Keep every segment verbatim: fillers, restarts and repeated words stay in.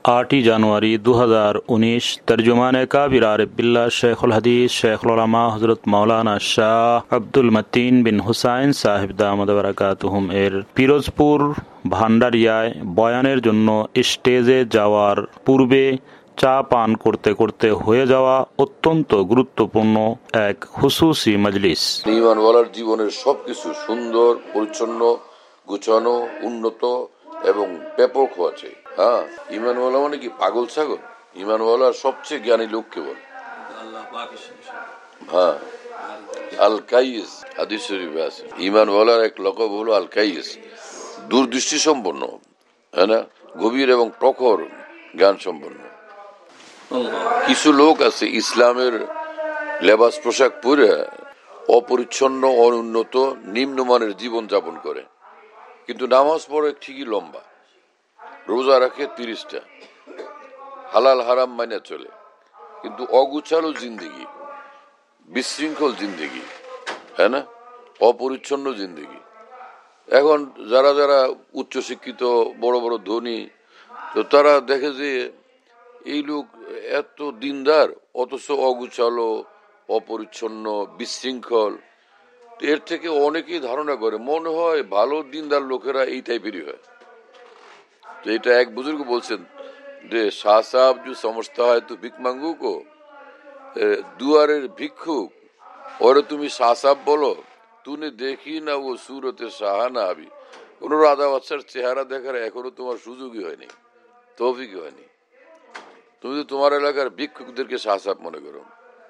आठ जनवरी दो हज़ार उन्नीस। तर्जुमान काबिर आरिफ बिल्लाह शेखुल हदीस शेखुल उलमा हजरत मौलाना शाह আব্দুল মতিন বিন হুসাইন সাহেব দামাদ বারাকাতুহুম এর পিরোজপুর ভান্ডারিয়ায় বয়ানের জন্য স্টেজে যাওয়ার পূর্বে চা পান করতে করতে হয়ে যাওয়া অত্যন্ত গুরুত্বপূর্ণ এক হুসুসি মজলিস। ঈমানওয়ালার জীবনের সবকিছু সুন্দর, পরিচ্ছন্ন, গুছানো, উন্নত এবং ব্যাপক হওয়া চাই। হ্যাঁ, ঈমানওয়ালা মানে কি পাগল ছাগল? ঈমানওয়ালার সবচেয়ে জ্ঞানী লোককে বলে হ্যাঁ আল কাইস। হাদিস শরীফে আছে ঈমানওয়ালার এক লকব হলো আল কাইস, দূরদৃষ্টি সম্পন্ন, হ্যাঁ না, গভীর এবং প্রখর জ্ঞান সম্পন্ন। কিছু লোক আছে ইসলামের লেবাস পোশাক পরে অপরিচ্ছন্ন, অনুন্নত, নিম্নমানের জীবন যাপন করে, কিন্তু নামাজ পড়ে ঠিকই লম্বা, রোজা রাখে তিরিশটা, হালাল হারাম মাইনা চলে, কিন্তু অগুছালো জিন্দেগি, বিশৃঙ্খল জিন্দেগি, হ্যাঁ না, অপরিচ্ছন্ন জিন্দেগি। এখন যারা যারা উচ্চশিক্ষিত, বড় বড় ধনী, তো তারা দেখে যে এই লোক এত দিনদার অথচ অগুছালো, অপরিচ্ছন্ন, বিশৃঙ্খল। এর থেকে অনেকেই ধারণা করে, মনে হয় ভালো দিনদার লোকেরা এই টাইপেরই হয়। তো এটা এক বুজুর্গ বলছেন যে শাহ সাহেব जो समझता है तो ভিক মাঙ্গু কো, দুয়ারের ভিক্ষুক ওরে তুমি শাহ সাহেব বলো, তুনে দেখি না ও সুরতে শাহানা আবি। কোন রাজা বাদশার চেহারা দেখার এখনো তোমার সুযোগই হয়নি, তৌফিকই হয়নি। তুমি তো তোমার এলাকার ভিক্ষুকদেরকে শাহ সাহেব মনে করো।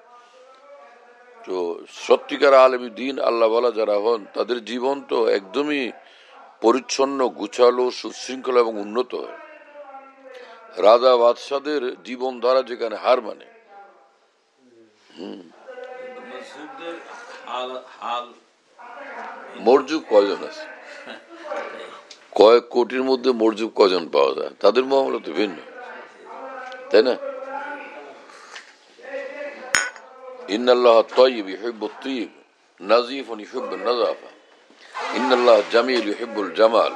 তো সত্যিকার আলেমী দিন আল্লাহ ওয়ালা যারা হন, তাদের জীবন তো একদমই পরিচ্ছন্ন, গুছালো, সুশৃঙ্খল এবং উন্নত হয়। রাজা বাদশাদের জীবন ধারা যেখানে হার মানে। হম মরজুব কয়জন আছে? কয়েক কোটির মধ্যে মরজুব কয়জন পাওয়া যায়? তাদের মামলা তো ভিন্ন, তাই না? ইন্নাল্লাহ তাইয়্যিব ইউহিব্বুত তাইয়্যিব, নাযীফুন ইউহিব্বুন নাযাফা, ইন্নাল্লাহ জামিল ইউহিব্বুল জামাল।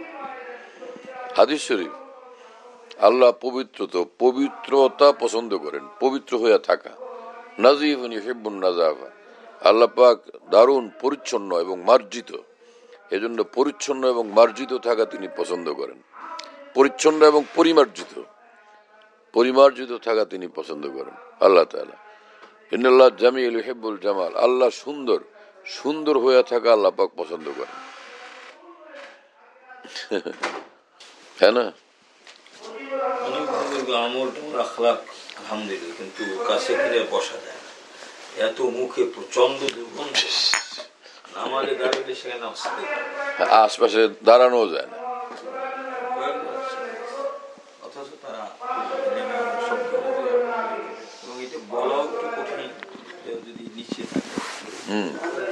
হাদিস শরীফ। আল্লাহ পবিত্রতা পবিত্রতা পছন্দ করেন, পবিত্র হয়ে থাকা। নাযীফুন ইউহিব্বুন নাযাফা, আল্লাহ পাক দারুণ পরিচ্ছন্ন এবং মার্জিত, এজন্য পরিচ্ছন্ন এবং মার্জিত থাকা তিনি পছন্দ করেন। পরিচ্ছন্ন এবং পরিমার্জিত, পরিমার্জিত থাকা তিনি পছন্দ করেন আল্লাহ তাআলা। ইন্নাল্লাহ জামিল ইউহিব্বুল জামাল, আল্লাহ সুন্দর, সুন্দর হয়ে থাকা আল্লাহ পাক পছন্দ করেন, হ্যাঁ না? আলহামদুলিল্লাহ, কিন্তু কাছে ফিরে বসা যায় না, এত মুখে প্রচন্ড দুর্গন্ধ, নামাজে দাঁড়ালে সেখানে আশপাশে দাঁড়ানো যায় না। অথচ তারা এটা বলাও একটু কঠিন, যদি নিচে থাকে। হম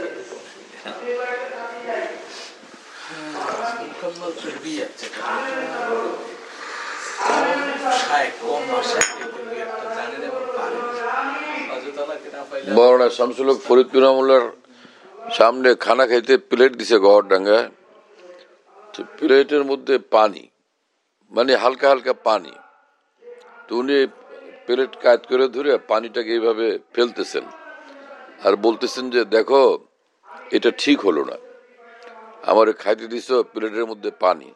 মৌলানা শামসুল হক ফরিদপুর রহমাতুল্লাহর সামনে খানা খাইতে প্লেট দিছে গড়ডাঙ্গায়। প্লেটের মধ্যে পানি, মানে হালকা হালকা পানি। তো উনি প্লেট কাজ করে ধরে পানিটাকে এইভাবে ফেলতেছেন আর বলতেছেন যে দেখো এটা ঠিক হলো না, আমার খাইতে দিছ প্লেটের মধ্যে পানি।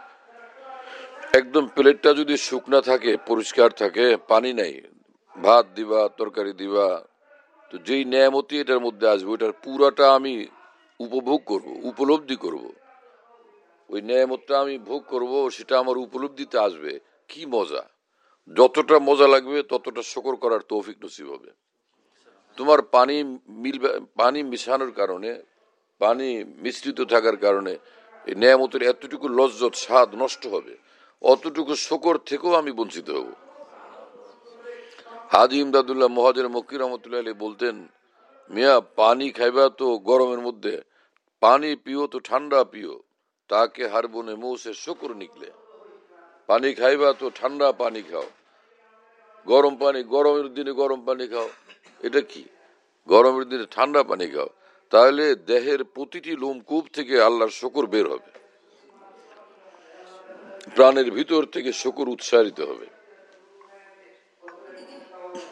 একদম প্লেটটা যদি শুকনা থাকে, পরিষ্কার থাকে, পানি নাই, ভাত দিবা, তরকারি দিবা, তো যেই নেয়ামতি এটার মধ্যে আসবে ওটার পুরাটা আমি উপভোগ করব, উপলব্ধি করব। ওই নেয়ামতটা আমি ভোগ করব, সেটা আমার উপলব্ধিতে আসবে। কি মজা! যতটা মজা লাগবে ততটা শুকর করার তৌফিক নসিব হবে। তোমার পানি মিলবে, পানি মিশানোর কারণে, পানি মিশ্রিত থাকার কারণে এই নেয়ামতের এতটুকু লজ্জত, স্বাদ নষ্ট হবে। অতটুকু শুকর থেকেও আমি বঞ্চিত হব। হাজী ইমদাদুল্লাহ মুহাজির মক্কি রহমতুল্লাহ আলাইহি বলতেন, মিয়া পানি খাইবা তো গরমের মধ্যে, পানি পিও তো ঠান্ডা পিও, তাকে হার বনে মুহ সে শুকর নিকলে। পানি খাইবা তো ঠান্ডা পানি খাও, গরম পানি, গরমের দিনে গরম পানি খাও। এটা কি? গরমের দিনে ঠান্ডা পানি খাও, তাহলে দেহের প্রতিটি লোমকূপ থেকে আল্লাহর শুকর বের হবে, প্রাণের ভিতর থেকে শুকর উৎসারিত হবে।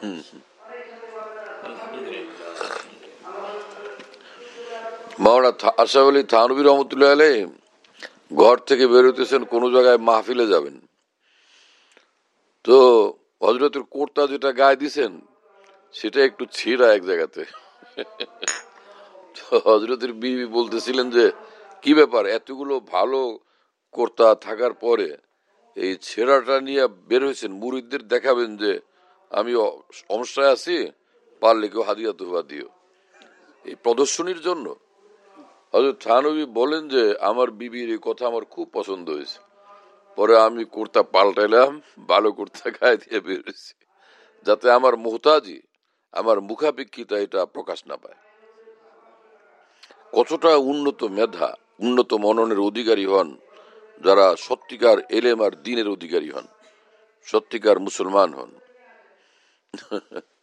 মাওলানা আশরাফ আলী থানভী রহমতুল্লাহ আলাইহি ঘর থেকে বেরোতেছেন, কোন জায়গায় মাহফিলে যাবেন, তো হযরতের কুর্তা যেটা গায়ে দিছেন সেটা একটু ছিঁড়া এক জায়গাতে। হযরতের বিবি বলতেছিলেন যে কি ব্যাপার, এতগুলো ভালো কুর্তা থাকার পরে এই ছেঁড়াটা নিয়ে বের হয়েছেন, মুরিদদের দেখাবেন যে আমি সমস্যায় আছি, পারলে কেউ হাদিয়া তোহফা দিও, এই প্রদর্শনীর জন্য। হযরত থানভী বলেন যে আমার বিবির এই কথা আমার খুব পছন্দ হয়েছে, পরে আমি কুর্তা পাল্টাইলাম, ভালো কুর্তা গায়ে দিয়ে বের হয়েছি, যাতে আমার মুহতাজি, আমার মুখাপেক্ষিতা এটা প্রকাশ না পায়। কতটা উন্নত মেধা, উন্নত মননের অধিকারী হন যারা সত্যিকার এলেম আর দ্বীনের অধিকারী হন, সত্যিকার মুসলমান হন।